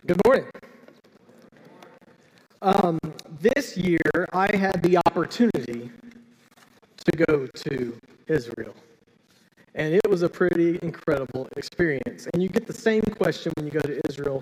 Good morning. This year, I had the opportunity to go to Israel, and it was a pretty incredible experience. And you get the same question when you go to Israel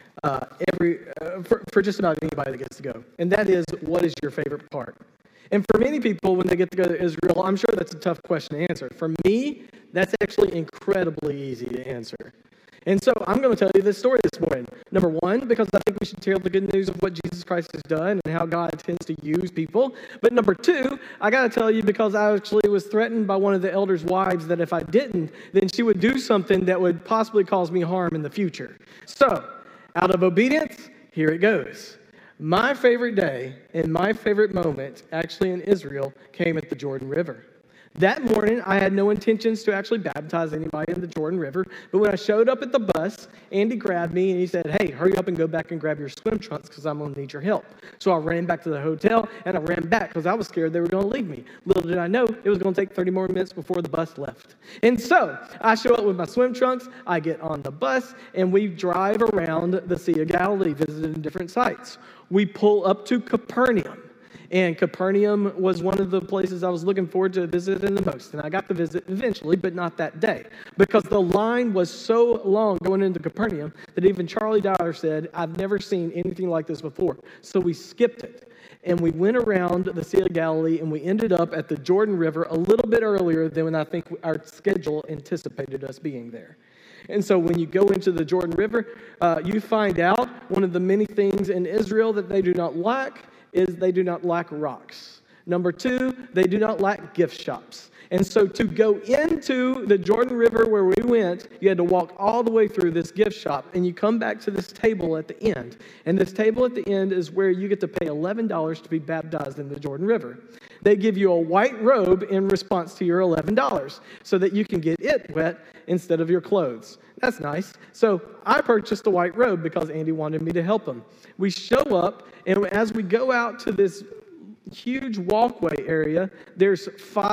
for just about anybody that gets to go, and that is, what is your favorite part? And for many people, when they get to go to Israel, I'm sure that's a tough question to answer. For me, that's actually incredibly easy to answer. And so I'm going to tell you this story this morning. Number one, because I think we should tell the good news of what Jesus Christ has done and how God tends to use people. But number two, I got to tell you because I actually was threatened by one of the elders' wives that if I didn't, then she would do something that would possibly cause me harm in the future. So, out of obedience, here it goes. My favorite day and my favorite moment actually in Israel came at the Jordan River. That morning, I had no intentions to actually baptize anybody in the Jordan River, but when I showed up at the bus, Andy grabbed me and he said, "Hey, hurry up and go back and grab your swim trunks because I'm going to need your help." So I ran back to the hotel and I ran back because I was scared they were going to leave me. Little did I know, it was going to take 30 more minutes before the bus left. And so I show up with my swim trunks, I get on the bus, and we drive around the Sea of Galilee, visiting different sites. We pull up to Capernaum. And Capernaum was one of the places I was looking forward to visiting the most. And I got to visit eventually, but not that day. Because the line was so long going into Capernaum that even Charlie Dyer said, "I've never seen anything like this before." So we skipped it. And we went around the Sea of Galilee, and we ended up at the Jordan River a little bit earlier than when I think our schedule anticipated us being there. And so when you go into the Jordan River, you find out one of the many things in Israel that they do not lack is they do not lack rocks. Number two, they do not lack gift shops. And so to go into the Jordan River where we went, you had to walk all the way through this gift shop, and you come back to this table at the end. And this table at the end is where you get to pay $11 to be baptized in the Jordan River. They give you a white robe in response to your $11 so that you can get it wet instead of your clothes. That's nice. So I purchased a white robe because Andy wanted me to help him. We show up, and as we go out to this huge walkway area, there's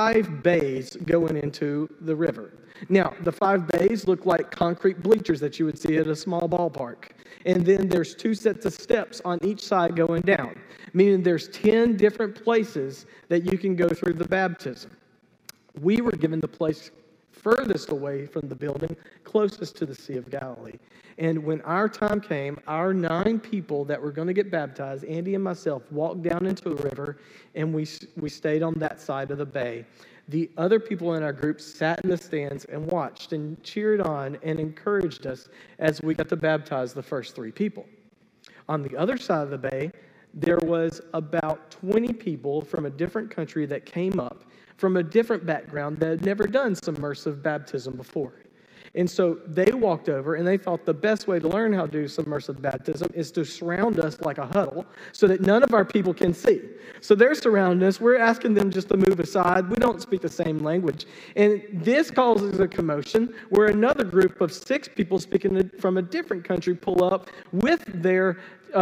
5 bays going into the river. Now, the 5 bays look like concrete bleachers that you would see at a small ballpark. And then there's 2 sets of steps on each side going down, meaning there's 10 different places that you can go through the baptism. We were given the place furthest away from the building, closest to the Sea of Galilee. And when our time came, our 9 people that were going to get baptized, Andy and myself, walked down into the river, and we stayed on that side of the bay. The other people in our group sat in the stands and watched and cheered on and encouraged us as we got to baptize the first 3 people. On the other side of the bay, there was about 20 people from a different country that came up from a different background that had never done submersive baptism before. And so they walked over, and they thought the best way to learn how to do submersive baptism is to surround us like a huddle so that none of our people can see. So they're surrounding us. We're asking them just to move aside. We don't speak the same language. And this causes a commotion where another group of 6 people speaking from a different country pull up with their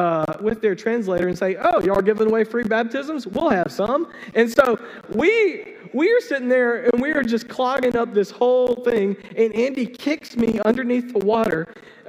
translator and say, "Oh, y'all are giving away free baptisms? We'll have some." And so we are sitting there, and we are just clogging up this whole thing, and Andy kicks me underneath the water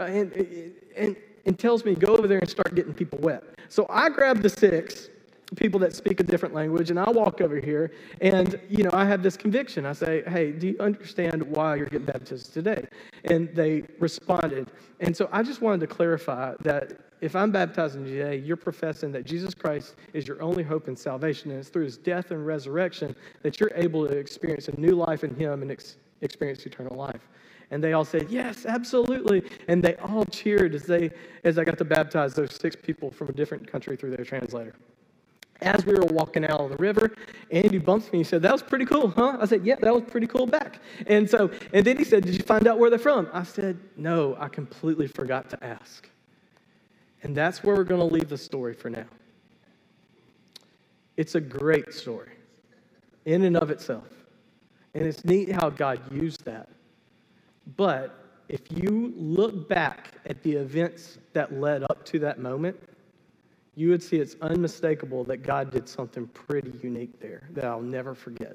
and tells me, "Go over there and start getting people wet." So I grab the 6 people that speak a different language, and I walk over here, and, I have this conviction. I say, "Hey, do you understand why you're getting baptized today?" And they responded. And so I just wanted to clarify that if I'm baptizing you today, you're professing that Jesus Christ is your only hope in salvation, and it's through his death and resurrection that you're able to experience a new life in him and experience eternal life. And they all said, "Yes, absolutely." And they all cheered as I got to baptize those 6 people from a different country through their translator. As we were walking out of the river, Andy bumps me and said, "That was pretty cool, huh?" I said, "Yeah, that was pretty cool back." And then he said, "Did you find out where they're from?" I said, "No, I completely forgot to ask." And that's where we're going to leave the story for now. It's a great story in and of itself. And it's neat how God used that. But if you look back at the events that led up to that moment, you would see it's unmistakable that God did something pretty unique there that I'll never forget.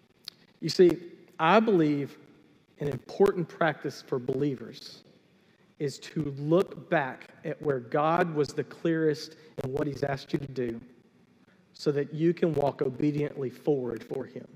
You see, I believe an important practice for believers is to look back at where God was the clearest in what he's asked you to do so that you can walk obediently forward for him.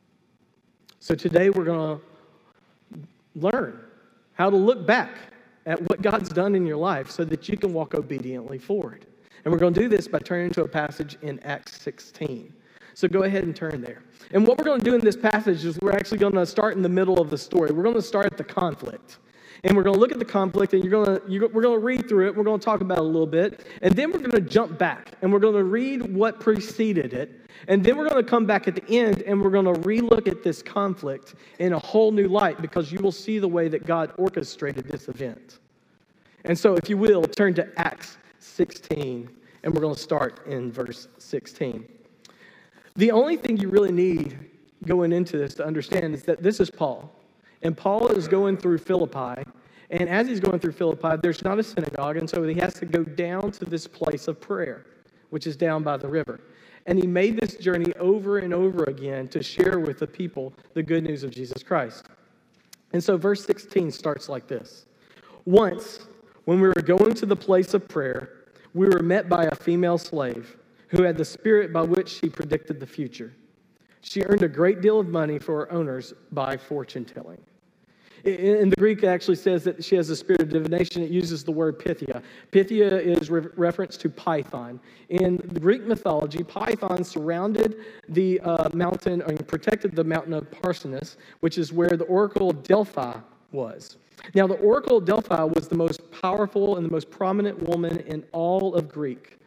So today we're going to learn how to look back at what God's done in your life so that you can walk obediently forward. And we're going to do this by turning to a passage in Acts 16. So go ahead and turn there. And what we're going to do in this passage is we're actually going to start in the middle of the story. We're going to start at the conflict. And we're going to look at the conflict, and we're going to read through it. We're going to talk about it a little bit. And then we're going to jump back, and we're going to read what preceded it. And then we're going to come back at the end, and we're going to relook at this conflict in a whole new light, because you will see the way that God orchestrated this event. And so, if you will, turn to Acts 16, and we're going to start in verse 16. The only thing you really need going into this to understand is that this is Paul. And Paul is going through Philippi. And as he's going through Philippi, there's not a synagogue. And so he has to go down to this place of prayer, which is down by the river. And he made this journey over and over again to share with the people the good news of Jesus Christ. And so verse 16 starts like this. Once, when we were going to the place of prayer, we were met by a female slave who had the spirit by which she predicted the future. She earned a great deal of money for her owners by fortune telling. In the Greek, it actually says that she has a spirit of divination. It uses the word Pythia. Pythia is reference to Python. In the Greek mythology, Python surrounded the mountain, or protected the mountain of Parnassus, which is where the Oracle of Delphi was. Now, the Oracle of Delphi was the most powerful and the most prominent woman in all of Greek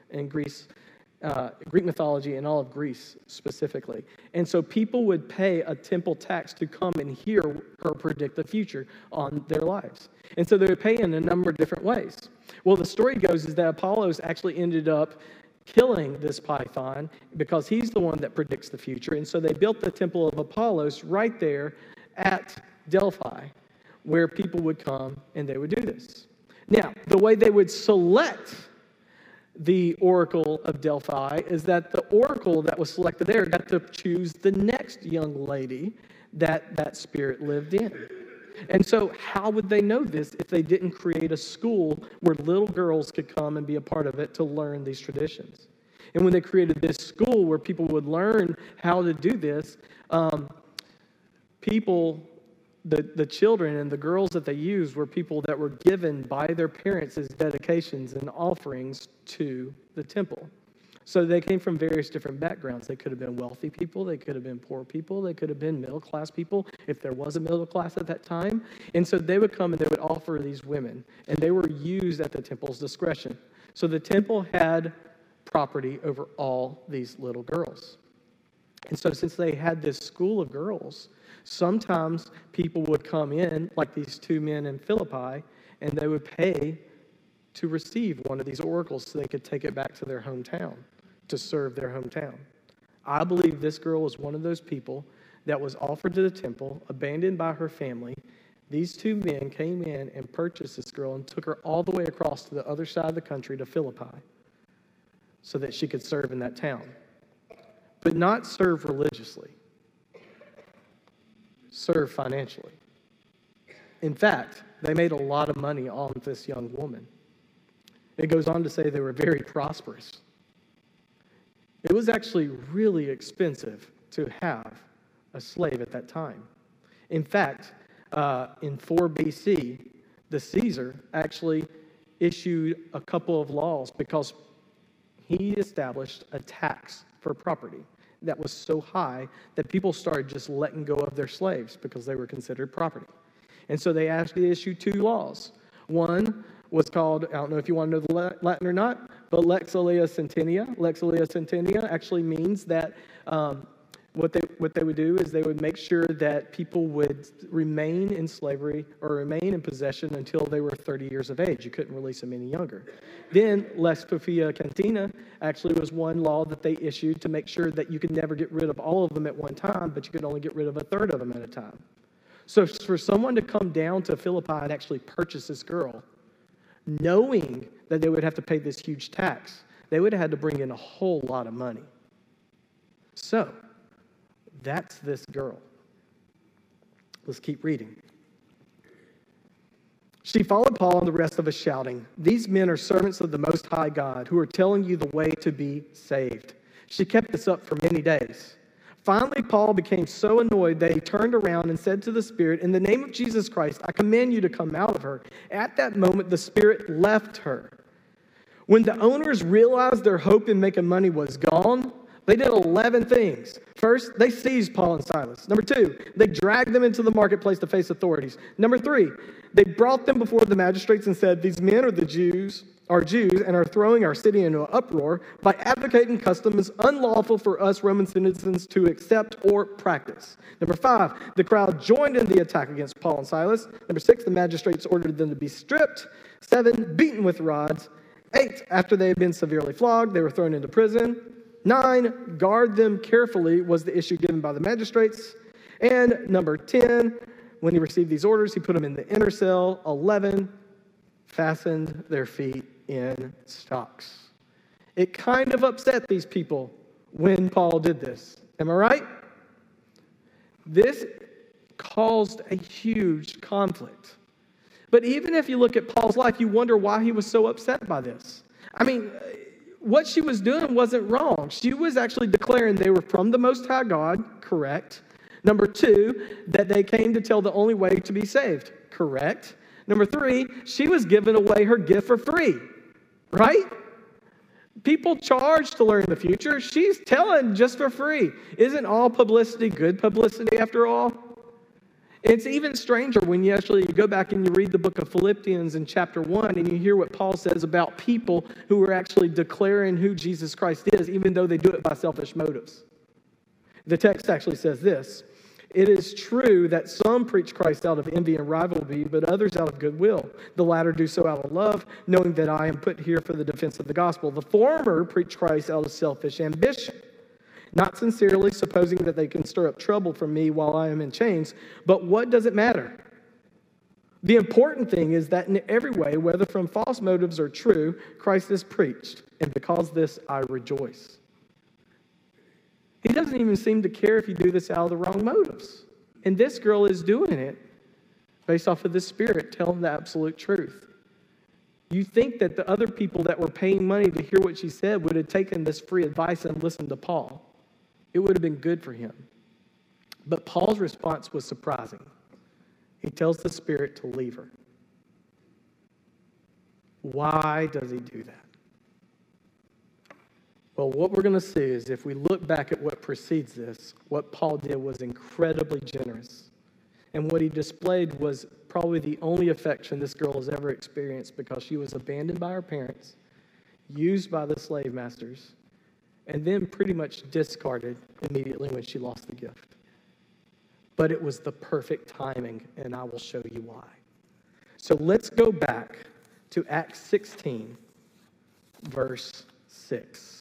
mythology and all of Greece specifically. And so people would pay a temple tax to come and hear her predict the future on their lives. And so they would pay in a number of different ways. Well, the story goes is that Apollos actually ended up killing this python because he's the one that predicts the future. And so they built the temple of Apollos right there at Delphi, where people would come and they would do this. Now, the way they would select the Oracle of Delphi is that the oracle that was selected there got to choose the next young lady that spirit lived in. And so how would they know this if they didn't create a school where little girls could come and be a part of it to learn these traditions? And when they created this school where people would learn how to do this, the children and the girls that they used were people that were given by their parents as dedications and offerings to the temple. So they came from various different backgrounds. They could have been wealthy people. They could have been poor people. They could have been middle-class people, if there was a middle class at that time. And so they would come and they would offer these women, and they were used at the temple's discretion. So the temple had property over all these little girls. And so since they had this school of girls, sometimes people would come in, like these two men in Philippi, and they would pay to receive one of these oracles so they could take it back to their hometown, to serve their hometown. I believe this girl was one of those people that was offered to the temple, abandoned by her family. These two men came in and purchased this girl and took her all the way across to the other side of the country to Philippi so that she could serve in that town. But not serve religiously. Serve financially. In fact, they made a lot of money on this young woman. It goes on to say they were very prosperous. It was actually really expensive to have a slave at that time. In fact, in 4 BC, the Caesar actually issued a couple of laws because he established a tax for property that was so high that people started just letting go of their slaves because they were considered property. And so they actually issued 2 laws. One was called, I don't know if you want to know the Latin or not, but Lex Alia Centennia. Lex Alia Centennia actually means that what they would do is they would make sure that people would remain in slavery or remain in possession until they were 30 years of age. You couldn't release them any younger. Then Lex Pufia Cantina actually was one law that they issued to make sure that you could never get rid of all of them at one time, but you could only get rid of a third of them at a time. So for someone to come down to Philippi and actually purchase this girl, knowing that they would have to pay this huge tax, they would have had to bring in a whole lot of money. So that's this girl. Let's keep reading. She followed Paul and the rest of us, shouting, "These men are servants of the Most High God who are telling you the way to be saved." She kept this up for many days. Finally, Paul became so annoyed that he turned around and said to the spirit, "In the name of Jesus Christ, I command you to come out of her." At that moment, the spirit left her. When the owners realized their hope in making money was gone, they did 11 things. First, they seized Paul and Silas. Number 2, they dragged them into the marketplace to face authorities. Number 3, they brought them before the magistrates and said, "These men are Jews and are throwing our city into an uproar by advocating customs unlawful for us Roman citizens to accept or practice." Number 5, the crowd joined in the attack against Paul and Silas. Number 6, the magistrates ordered them to be stripped. 7, beaten with rods. 8, after they had been severely flogged, they were thrown into prison. 9, guard them carefully was the issue given by the magistrates. And number 10, when he received these orders, he put them in the inner cell. 11, fastened their feet in stocks. It kind of upset these people when Paul did this. Am I right? This caused a huge conflict. But even if you look at Paul's life, you wonder why he was so upset by this. I mean, what she was doing wasn't wrong. She was actually declaring they were from the Most High God, correct. Number 2, that they came to tell the only way to be saved, correct. Number 3, she was giving away her gift for free, right? People charge to learn the future. She's telling just for free. Isn't all publicity good publicity after all? It's even stranger when you actually go back and you read the book of Philippians in chapter 1 and you hear what Paul says about people who are actually declaring who Jesus Christ is, even though they do it by selfish motives. The text actually says this: "It is true that some preach Christ out of envy and rivalry, but others out of goodwill. The latter do so out of love, knowing that I am put here for the defense of the gospel. The former preach Christ out of selfish ambition, not sincerely, supposing that they can stir up trouble for me while I am in chains. But what does it matter? The important thing is that in every way, whether from false motives or true, Christ is preached, and because this I rejoice." He doesn't even seem to care if you do this out of the wrong motives. And this girl is doing it based off of the Spirit telling the absolute truth. You think that the other people that were paying money to hear what she said would have taken this free advice and listened to Paul. It would have been good for him. But Paul's response was surprising. He tells the Spirit to leave her. Why does he do that? Well, what we're going to see is if we look back at what precedes this, what Paul did was incredibly generous. And what he displayed was probably the only affection this girl has ever experienced, because she was abandoned by her parents, used by the slave masters, and then pretty much discarded immediately when she lost the gift. But it was the perfect timing, and I will show you why. So let's go back to Acts 16, verse 6.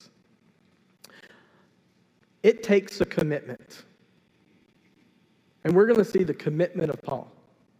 It takes a commitment. And we're going to see the commitment of Paul.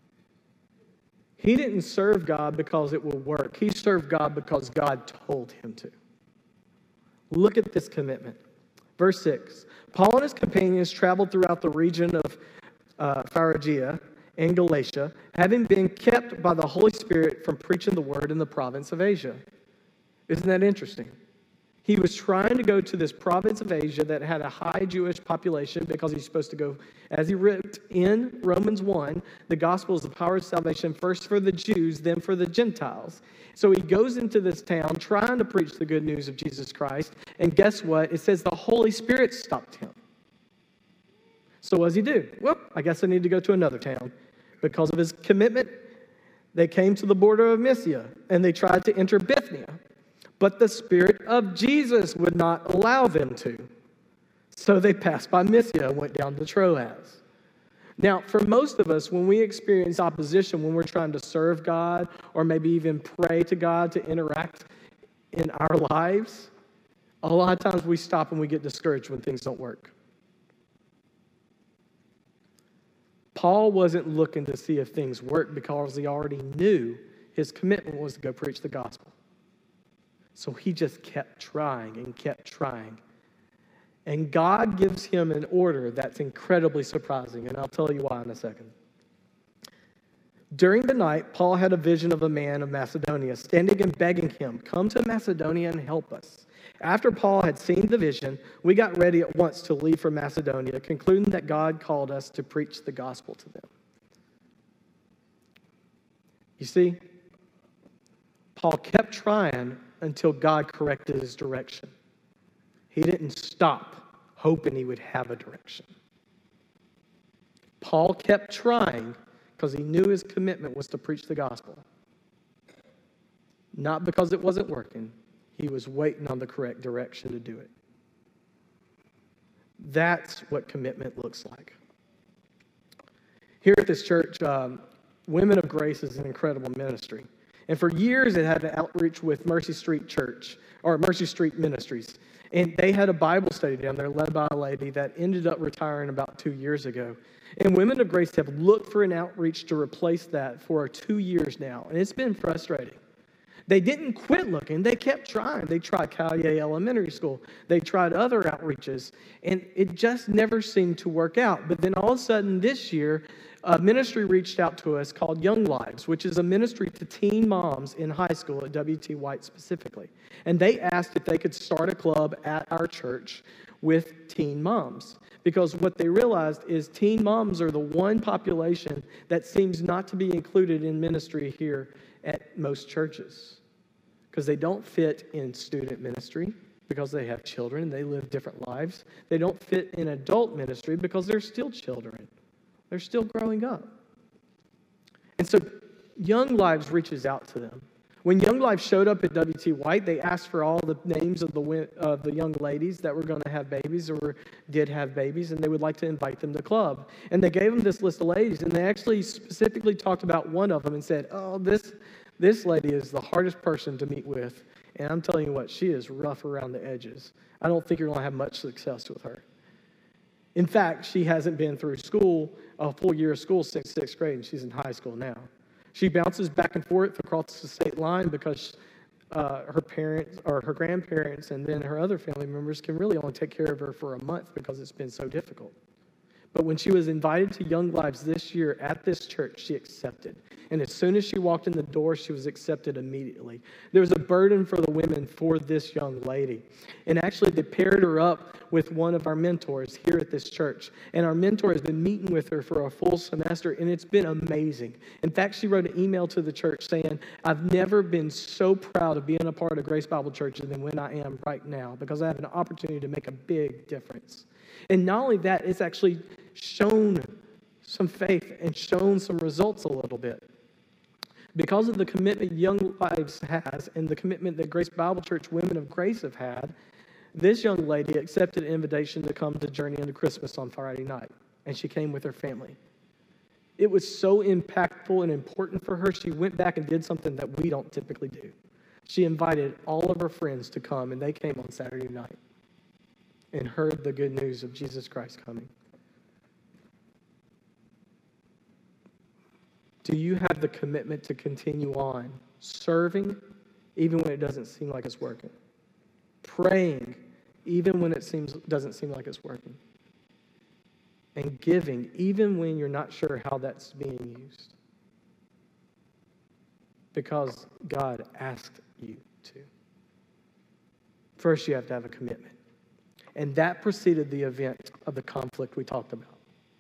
He didn't serve God because it will work. He served God because God told him to. Look at this commitment. Verse 6. Paul and his companions traveled throughout the region of Phrygia and Galatia, having been kept by the Holy Spirit from preaching the word in the province of Asia. Isn't that interesting? He was trying to go to this province of Asia that had a high Jewish population, because he's supposed to go, as he wrote in Romans 1, the gospel is the power of salvation first for the Jews, then for the Gentiles. So he goes into this town trying to preach the good news of Jesus Christ, and guess what? It says the Holy Spirit stopped him. So what does he do? Well, I guess I need to go to another town. Because of his commitment, they came to the border of Mysia, and they tried to enter Bithynia. But the Spirit of Jesus would not allow them to. So they passed by Mysia and went down to Troas. Now, for most of us, when we experience opposition, when we're trying to serve God, or maybe even pray to God to interact in our lives, a lot of times we stop and we get discouraged when things don't work. Paul wasn't looking to see if things worked, because he already knew his commitment was to go preach the gospel. So he just kept trying and kept trying. And God gives him an order that's incredibly surprising, and I'll tell you why in a second. During the night, Paul had a vision of a man of Macedonia standing and begging him, "Come to Macedonia and help us." After Paul had seen the vision, we got ready at once to leave for Macedonia, concluding that God called us to preach the gospel to them. You see, Paul kept trying until God corrected his direction. He didn't stop hoping he would have a direction. Paul kept trying because he knew his commitment was to preach the gospel. Not because it wasn't working. He was waiting on the correct direction to do it. That's what commitment looks like. Here at this church, Women of Grace is an incredible ministry. And for years, it had an outreach with Mercy Street Church, or Mercy Street Ministries. And they had a Bible study down there led by a lady that ended up retiring about 2 years ago. And Women of Grace have looked for an outreach to replace that for 2 years now. And it's been frustrating. They didn't quit looking. They kept trying. They tried Callier Elementary School. They tried other outreaches. And it just never seemed to work out. But then all of a sudden this year, a ministry reached out to us called Young Lives, which is a ministry to teen moms in high school at W.T. White specifically. And they asked if they could start a club at our church with teen moms. Because what they realized is teen moms are the one population that seems not to be included in ministry here at most churches. Because they don't fit in student ministry because they have children, they live different lives. They don't fit in adult ministry because they're still children. They're still growing up. And so Young Lives reaches out to them. When Young Lives showed up at W.T. White, they asked for all the names of the young ladies that were going to have babies or did have babies, and they would like to invite them to the club. And they gave them this list of ladies, and they actually specifically talked about one of them and said, "Oh, this lady is the hardest person to meet with, and I'm telling you what, she is rough around the edges. I don't think you're going to have much success with her." In fact, she hasn't been through school, a full year of school since 6th grade, and she's in high school now. She bounces back and forth across the state line because her parents or her grandparents and then her other family members can really only take care of her for a month because it's been so difficult. But when she was invited to Young Lives this year at this church, she accepted. And as soon as she walked in the door, she was accepted immediately. There was a burden for the women for this young lady. And actually, they paired her up with one of our mentors here at this church. And our mentor has been meeting with her for a full semester, and it's been amazing. In fact, she wrote an email to the church saying, "I've never been so proud of being a part of Grace Bible Church than when I am right now, because I have an opportunity to make a big difference." And not only that, it's actually shown some faith and shown some results a little bit. Because of the commitment Young Lives has and the commitment that Grace Bible Church Women of Grace have had, this young lady accepted an invitation to come to Journey into Christmas on Friday night, and she came with her family. It was so impactful and important for her, she went back and did something that we don't typically do. She invited all of her friends to come, and they came on Saturday night and heard the good news of Jesus Christ coming. Do you have the commitment to continue on serving even when it doesn't seem like it's working? Praying even when it doesn't seem like it's working? And giving even when you're not sure how that's being used? Because God asked you to. First, you have to have a commitment. And that preceded the event of the conflict we talked about.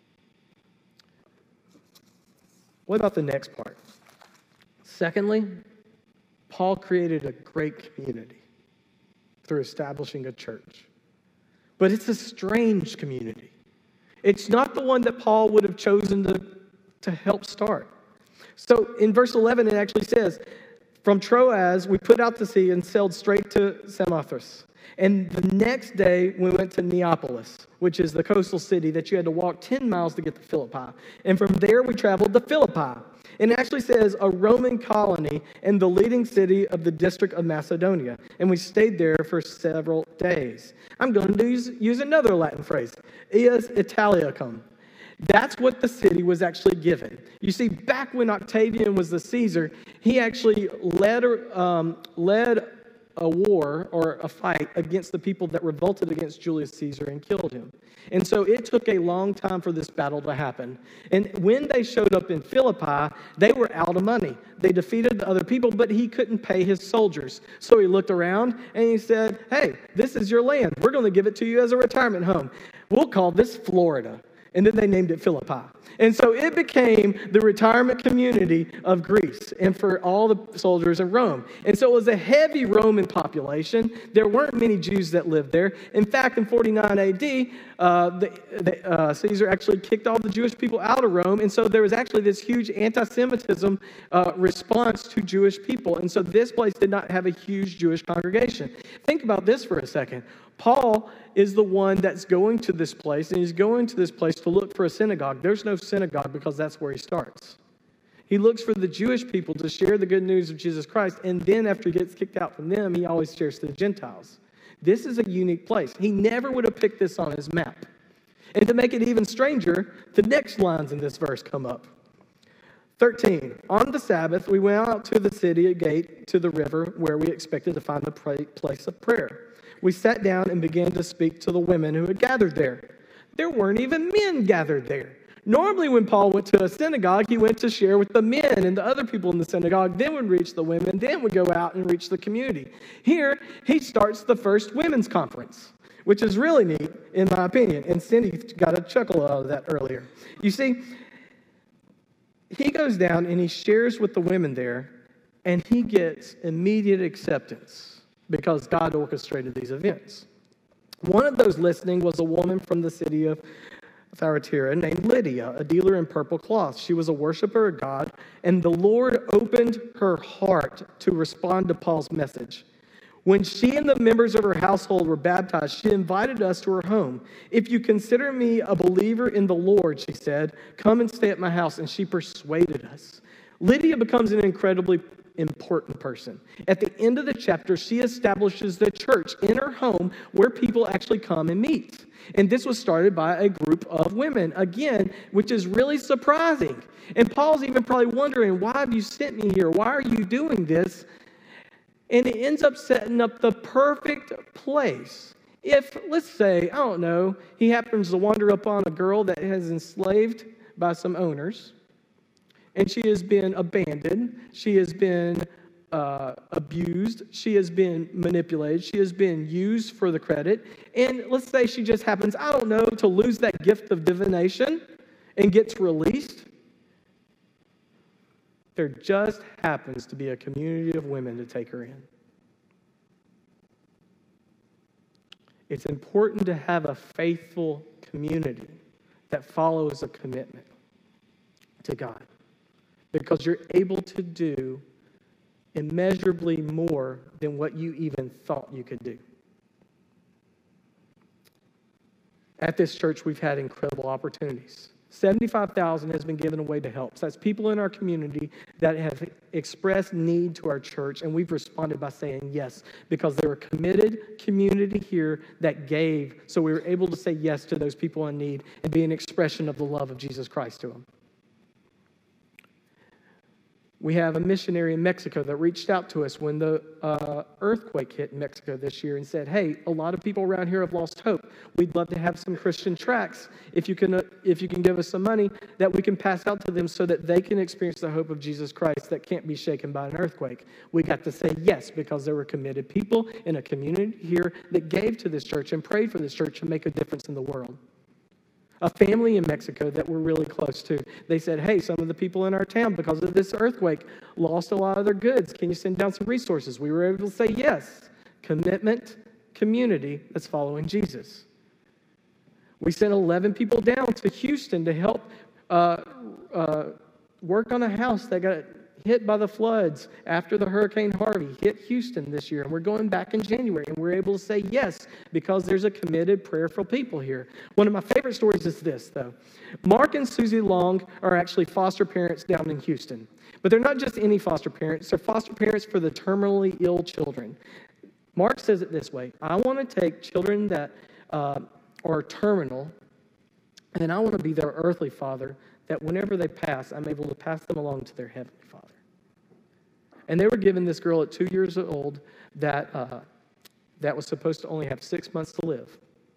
What about the next part? Secondly, Paul created a great community through establishing a church. But it's a strange community. It's not the one that Paul would have chosen to help start. So in verse 11, it actually says, "From Troas, we put out to sea and sailed straight to Samothrace. And the next day, we went to Neapolis, which is the coastal city that you had to walk 10 miles to get to Philippi. And from there, we traveled to Philippi." And it actually says a Roman colony and the leading city of the district of Macedonia. And we stayed there for several days. I'm going to use another Latin phrase, ius Italicum. That's what the city was actually given. You see, back when Octavian was the Caesar, he actually led a war or a fight against the people that revolted against Julius Caesar and killed him. And so it took a long time for this battle to happen. And when they showed up in Philippi, they were out of money. They defeated the other people, but he couldn't pay his soldiers. So he looked around and he said, hey, this is your land. We're going to give it to you as a retirement home. We'll call this Florida. And then they named it Philippi. And so it became the retirement community of Greece and for all the soldiers in Rome. And so it was a heavy Roman population. There weren't many Jews that lived there. In fact, in 49 AD, Caesar actually kicked all the Jewish people out of Rome. And so there was actually this huge anti-Semitism response to Jewish people. And so this place did not have a huge Jewish congregation. Think about this for a second. Paul is the one that's going to this place, and he's going to this place to look for a synagogue. There's no synagogue because that's where he starts. He looks for the Jewish people to share the good news of Jesus Christ, and then after he gets kicked out from them, he always shares to the Gentiles. This is a unique place. He never would have picked this on his map. And to make it even stranger, the next lines in this verse come up. 13, on the Sabbath, we went out to the city gate to the river where we expected to find a place of prayer. We sat down and began to speak to the women who had gathered there. There weren't even men gathered there. Normally when Paul went to a synagogue, he went to share with the men and the other people in the synagogue, then would reach the women, then would go out and reach the community. Here, he starts the first women's conference, which is really neat, in my opinion. And Cindy got a chuckle out of that earlier. You see, he goes down and he shares with the women there, and he gets immediate acceptance because God orchestrated these events. One of those listening was a woman from the city of Thyatira named Lydia, a dealer in purple cloth. She was a worshiper of God, and the Lord opened her heart to respond to Paul's message. When she and the members of her household were baptized, she invited us to her home. If you consider me a believer in the Lord, she said, come and stay at my house. And she persuaded us. Lydia becomes an incredibly important person. At the end of the chapter, she establishes the church in her home where people actually come and meet. And this was started by a group of women, again, which is really surprising. And Paul's even probably wondering, why have you sent me here? Why are you doing this? And it ends up setting up the perfect place. If, let's say, I don't know, he happens to wander upon a girl that is enslaved by some owners, and she has been abandoned, she has been abused, she has been manipulated, she has been used for the credit, and let's say she just happens, I don't know, to lose that gift of divination and gets released. There just happens to be a community of women to take her in. It's important to have a faithful community that follows a commitment to God, because you're able to do immeasurably more than what you even thought you could do. At this church, we've had incredible opportunities. $75,000 has been given away to help. So that's people in our community that have expressed need to our church, and we've responded by saying yes, because they were a committed community here that gave, so we were able to say yes to those people in need and be an expression of the love of Jesus Christ to them. We have a missionary in Mexico that reached out to us when the earthquake hit in Mexico this year and said, hey, a lot of people around here have lost hope. We'd love to have some Christian tracts, if you can give us some money, that we can pass out to them so that they can experience the hope of Jesus Christ that can't be shaken by an earthquake. We got to say yes because there were committed people in a community here that gave to this church and prayed for this church to make a difference in the world. A family in Mexico that we're really close to, they said, hey, some of the people in our town, because of this earthquake, lost a lot of their goods. Can you send down some resources? We were able to say yes. Commitment, community that's following Jesus. We sent 11 people down to Houston to help work on a house that got hit by the floods after the Hurricane Harvey hit Houston this year. And we're going back in January, and we're able to say yes because there's a committed, prayerful people here. One of my favorite stories is this, though. Mark and Susie Long are actually foster parents down in Houston. But they're not just any foster parents. They're foster parents for the terminally ill children. Mark says it this way: I want to take children that are terminal, and I want to be their earthly father, that whenever they pass, I'm able to pass them along to their heavenly Father. And they were giving this girl at 2 years old that was supposed to only have 6 months to live.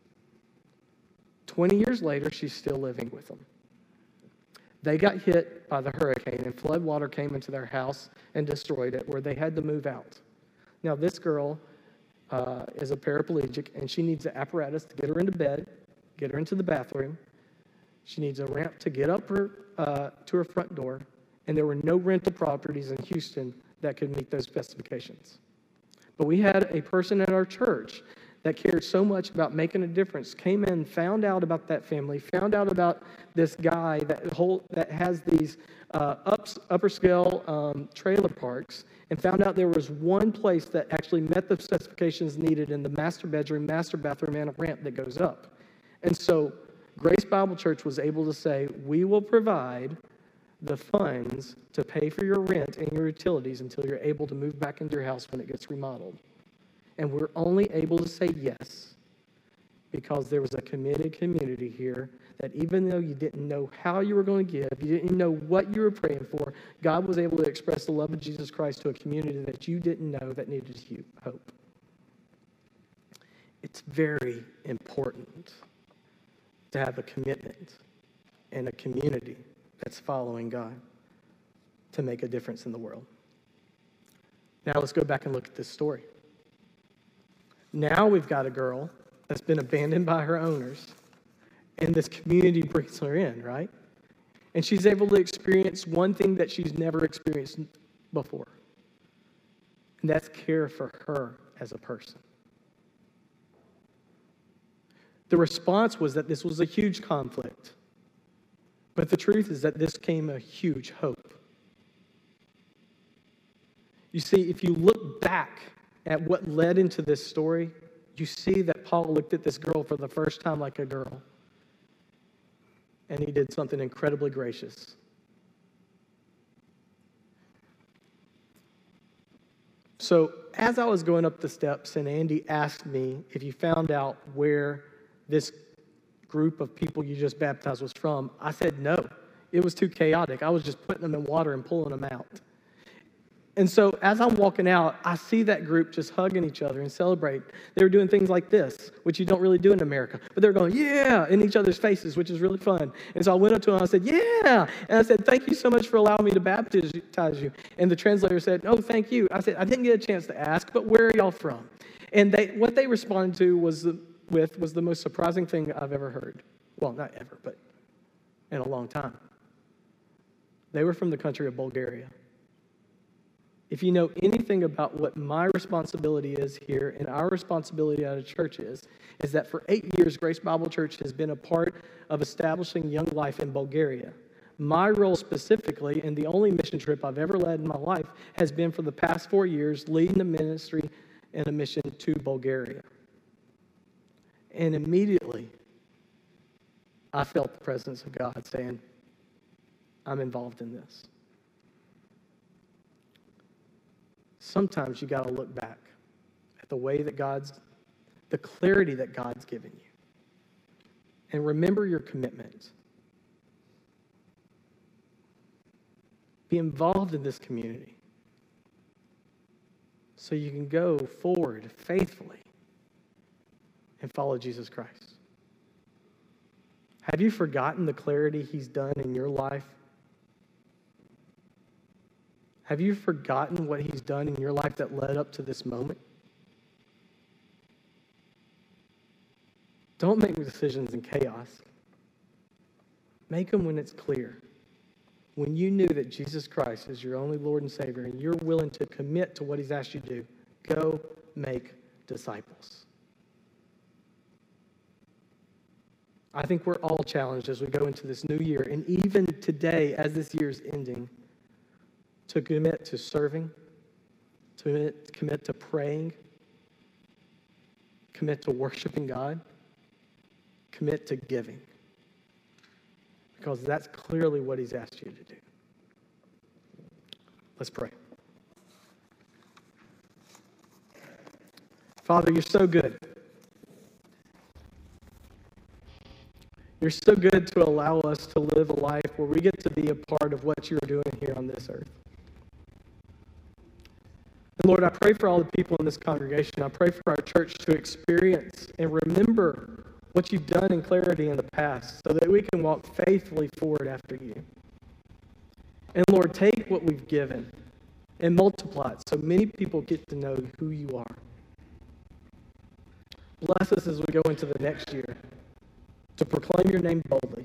20 years later, she's still living with them. They got hit by the hurricane, and flood water came into their house and destroyed it, where they had to move out. Now, this girl is a paraplegic, and she needs an apparatus to get her into bed, get her into the bathroom. She needs a ramp to get up to her front door, and there were no rental properties in Houston that could meet those specifications. But we had a person at our church that cared so much about making a difference, came in, found out about that family, found out about this guy that has these upper scale trailer parks, and found out there was one place that actually met the specifications needed in the master bedroom, master bathroom, and a ramp that goes up. And so Grace Bible Church was able to say, we will provide the funds to pay for your rent and your utilities until you're able to move back into your house when it gets remodeled. And we're only able to say yes because there was a committed community here that even though you didn't know how you were going to give, you didn't know what you were praying for, God was able to express the love of Jesus Christ to a community that you didn't know that needed hope. It's very important to have a commitment and a community that's following God to make a difference in the world. Now let's go back and look at this story. Now we've got a girl that's been abandoned by her owners, and this community brings her in, right? And she's able to experience one thing that she's never experienced before, and that's care for her as a person. The response was that this was a huge conflict, but the truth is that this came a huge hope. You see, if you look back at what led into this story, you see that Paul looked at this girl for the first time like a girl, and he did something incredibly gracious. So as I was going up the steps, and Andy asked me if you found out where this group of people you just baptized was from, I said no. It was too chaotic. I was just putting them in water and pulling them out. And so as I'm walking out, I see that group just hugging each other and celebrate. They were doing things like this, which you don't really do in America. But they're going, yeah, in each other's faces, which is really fun. And so I went up to them and I said, yeah. And I said, thank you so much for allowing me to baptize you. And the translator said, no, thank you. I said, I didn't get a chance to ask, but where are y'all from? And what they responded to was the most surprising thing I've ever heard. Well, not ever, but in a long time. They were from the country of Bulgaria. If you know anything about what my responsibility is here and our responsibility at a church is that for 8 years, Grace Bible Church has been a part of establishing Young Life in Bulgaria. My role specifically, and the only mission trip I've ever led in my life, has been for the past 4 years leading the ministry and a mission to Bulgaria. And immediately, I felt the presence of God saying, I'm involved in this. Sometimes you got to look back at the way that the clarity that God's given you. And remember your commitment. Be involved in this community so you can go forward faithfully and follow Jesus Christ. Have you forgotten the clarity He's done in your life? Have you forgotten what He's done in your life that led up to this moment? Don't make decisions in chaos. Make them when it's clear. When you knew that Jesus Christ is your only Lord and Savior and you're willing to commit to what He's asked you to do, go make disciples. I think we're all challenged as we go into this new year, and even today as this year is ending, to commit to serving, to commit to praying, commit to worshiping God, commit to giving. Because that's clearly what He's asked you to do. Let's pray. Father, you're so good. You're so good to allow us to live a life where we get to be a part of what you're doing here on this earth. And Lord, I pray for all the people in this congregation. I pray for our church to experience and remember what you've done in Clarity in the past so that we can walk faithfully forward after you. And Lord, take what we've given and multiply it so many people get to know who you are. Bless us as we go into the next year to proclaim your name boldly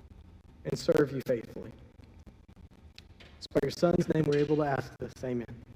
and serve you faithfully. It's by your Son's name we're able to ask this. Amen.